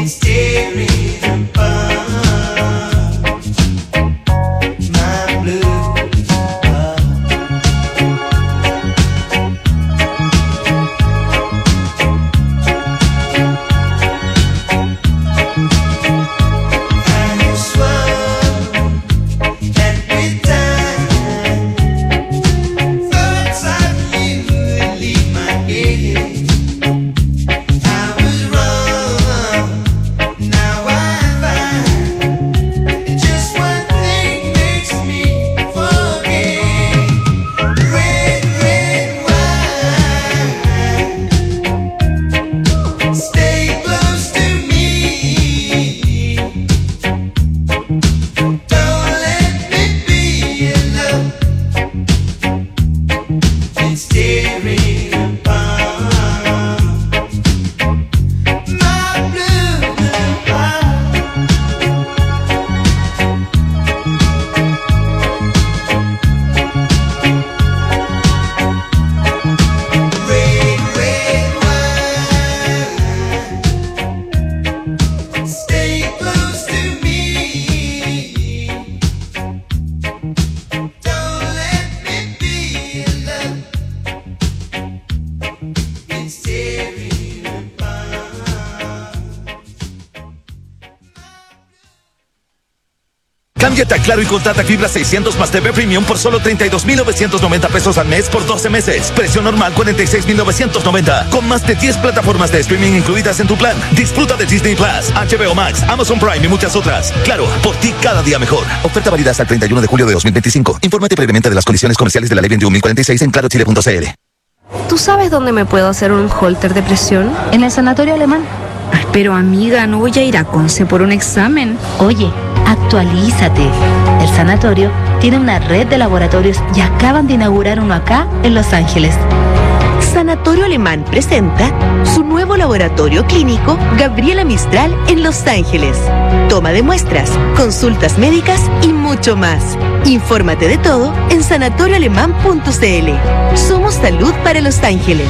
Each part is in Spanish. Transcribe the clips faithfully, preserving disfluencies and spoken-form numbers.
Cámbiate a Claro y contrata fibra seiscientos más T V Premium por solo treinta y dos mil novecientos noventa pesos al mes por doce meses. Precio normal cuarenta y seis mil novecientos noventa. Con más de diez plataformas de streaming incluidas en tu plan. Disfruta de Disney Plus, H B O Max, Amazon Prime y muchas otras. Claro, por ti cada día mejor. Oferta válida hasta el treinta y uno de julio de dos mil veinticinco. Infórmate previamente de las condiciones comerciales de la ley veintiún mil cuarenta y seis en claro chile punto c l. ¿Tú sabes dónde me puedo hacer un holter de presión? En el Sanatorio Alemán. Pero amiga, no voy a ir a Conce por un examen. Oye, actualízate. El sanatorio tiene una red de laboratorios y acaban de inaugurar uno acá en Los Ángeles. Sanatorio Alemán presenta su nuevo laboratorio clínico Gabriela Mistral en Los Ángeles. Toma de muestras, consultas médicas y mucho más. Infórmate de todo en sanatorio alemán punto c l. Somos salud para Los Ángeles.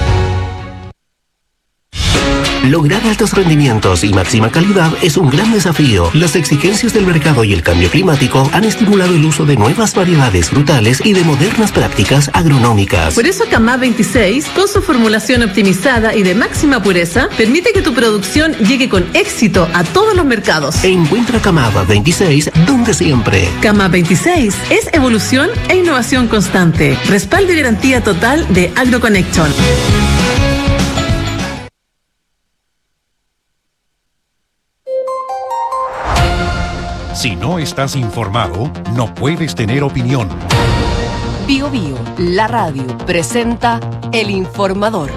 Lograr altos rendimientos y máxima calidad es un gran desafío. Las exigencias del mercado y el cambio climático han estimulado el uso de nuevas variedades frutales y de modernas prácticas agronómicas. Por eso Camá veintiséis, con su formulación optimizada y de máxima pureza, permite que tu producción llegue con éxito a todos los mercados. Encuentra Camá veintiséis donde siempre. Camá veintiséis es evolución e innovación constante. Respaldo y garantía total de AgroConnection. Si no estás informado, no puedes tener opinión. Bio Bio, la radio, presenta El Informador.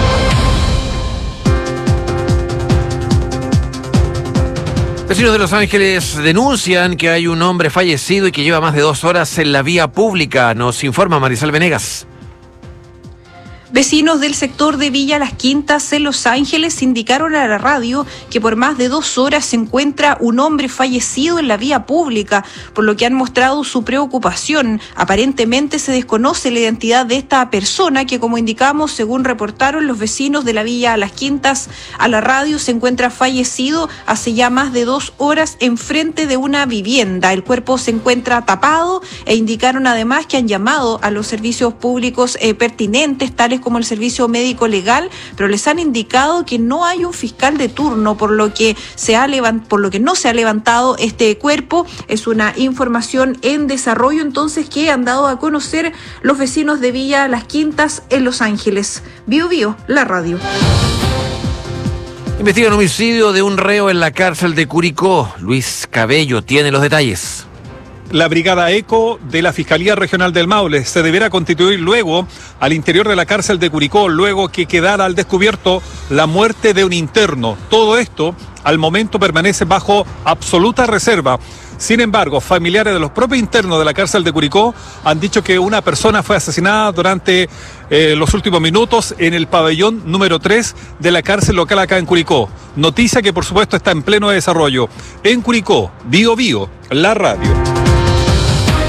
Vecinos de Los Ángeles denuncian que hay un hombre fallecido y que lleva más de dos horas en la vía pública. Nos informa Marisol Venegas. Vecinos del sector de Villa Las Quintas en Los Ángeles indicaron a la radio que por más de dos horas se encuentra un hombre fallecido en la vía pública, por lo que han mostrado su preocupación. Aparentemente se desconoce la identidad de esta persona que, como indicamos, según reportaron los vecinos de la Villa Las Quintas a la radio, se encuentra fallecido hace ya más de dos horas enfrente de una vivienda. El cuerpo se encuentra tapado e indicaron además que han llamado a los servicios públicos eh, pertinentes, tales como el servicio médico legal, pero les han indicado que no hay un fiscal de turno, por lo que se ha levant- por lo que no se ha levantado este cuerpo. Es una información en desarrollo entonces que han dado a conocer los vecinos de Villa Las Quintas en Los Ángeles. Bio Bio, la radio. Investigan homicidio de un reo en la cárcel de Curicó. Luis Cabello tiene los detalles. La Brigada ECO de la Fiscalía Regional del Maule se deberá constituir luego al interior de la cárcel de Curicó, luego que quedara al descubierto la muerte de un interno. Todo esto, al momento, permanece bajo absoluta reserva. Sin embargo, familiares de los propios internos de la cárcel de Curicó han dicho que una persona fue asesinada durante eh, los últimos minutos en el pabellón número tres de la cárcel local acá en Curicó. Noticia que, por supuesto, está en pleno desarrollo. En Curicó, Bio Bio, la radio.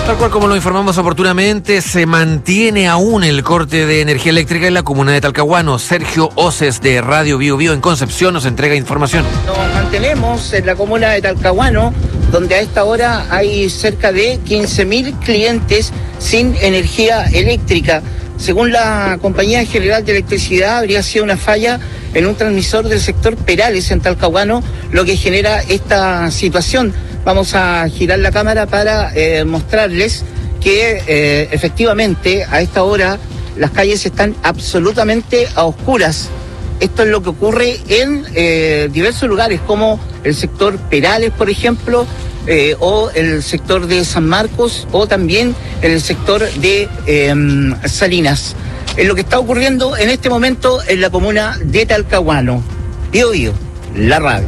Tal cual como lo informamos oportunamente, se mantiene aún el corte de energía eléctrica en la comuna de Talcahuano. Sergio Oces de Radio Bio Bio en Concepción nos entrega información. Nos mantenemos en la comuna de Talcahuano, donde a esta hora hay cerca de quince mil clientes sin energía eléctrica. Según la Compañía General de Electricidad, habría sido una falla en un transmisor del sector Perales en Talcahuano, lo que genera esta situación. Vamos a girar la cámara para eh, mostrarles que eh, efectivamente a esta hora las calles están absolutamente a oscuras. Esto es lo que ocurre en eh, diversos lugares, como el sector Perales, por ejemplo, eh, o el sector de San Marcos, o también en el sector de eh, Salinas. Es lo que está ocurriendo en este momento en la comuna de Talcahuano. Bio Bio, la radio.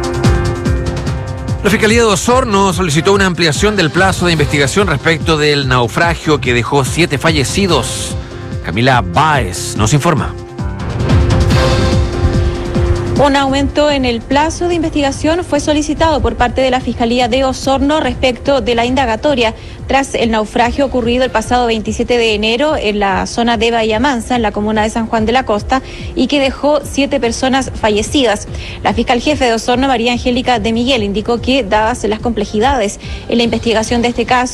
La Fiscalía de Osorno solicitó una ampliación del plazo de investigación respecto del naufragio que dejó siete fallecidos. Camila Báez nos informa. Un aumento en el plazo de investigación fue solicitado por parte de la Fiscalía de Osorno respecto de la indagatoria tras el naufragio ocurrido el pasado veintisiete de enero en la zona de Bahía Mansa, en la comuna de San Juan de la Costa, y que dejó siete personas fallecidas. La fiscal jefe de Osorno, María Angélica de Miguel, indicó que, dadas las complejidades en la investigación de este caso,